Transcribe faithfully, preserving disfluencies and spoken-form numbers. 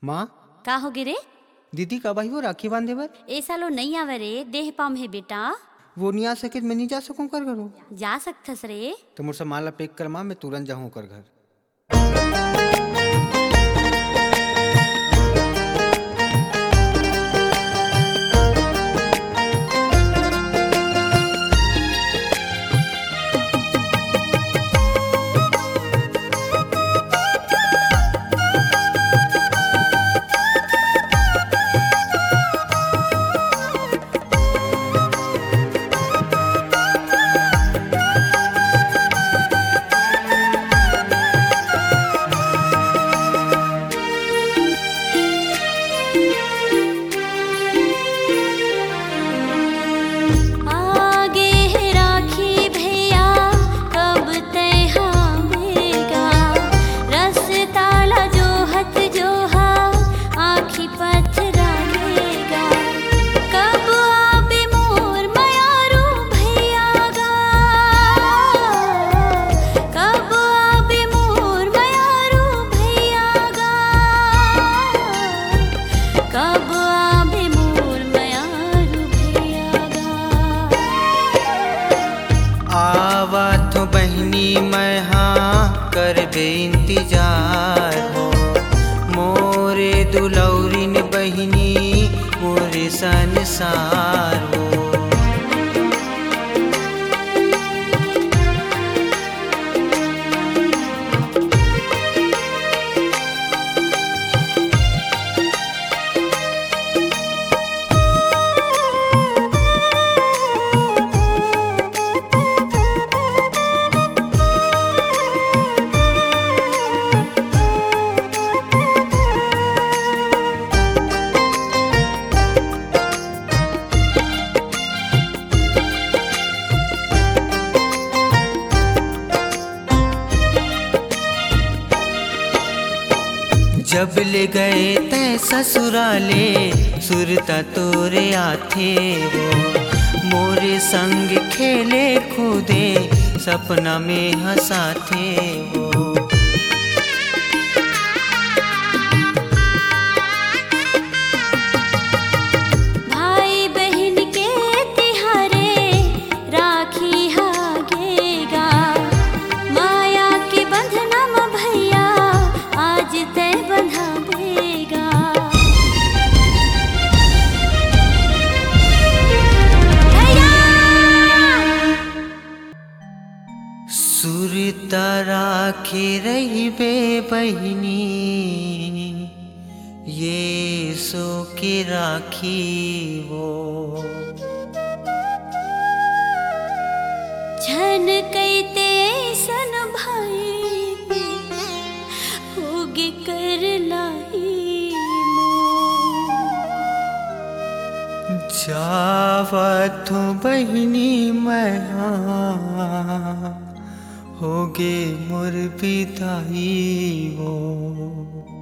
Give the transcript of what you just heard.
माँ, का हो गिरे? दीदी कब आई हो राखी बांधे बर? ए सालो नहीं आवे रे, देह पाम है बेटा। वो नहीं आ सके, मैं नहीं जा सकूं कर घर हो। जा सकथस रे। तो मुझसे माला पैक कर माँ, मैं तुरंत जाऊँ कर घर। आगे है राखी भैया, कब तय आवेगा? रास्ता ला जोहत जोहा, आँखी पथराएगा। कब आबे मोर मयारू भैया गा? कब आबे मोर मयारू भैया गा? कब आबे मोर मयारू भैया गा? आवा तो बहनी मैं हाँ करबे इंतजार हो। मोरे दुलौरिन बहनी मोरे संसार हो। जब ले गए तै ससुराले, सुरता तोरे आथे वो। मोरे संग खेले कूदे, सपना में हंसाथे वो। भाई बहन के तिहारे, राखी हागेगा। माया के बंधनम भैया, आज तय बंधावेगा। भैया! सुरता राखे रहिबे बहिनी, ये सो के राखी वो। झन कैते सन भाई, होगे कर लाई मोर। जावत हो बहिनी मैं हाँ, होगे मोर पिताई वो।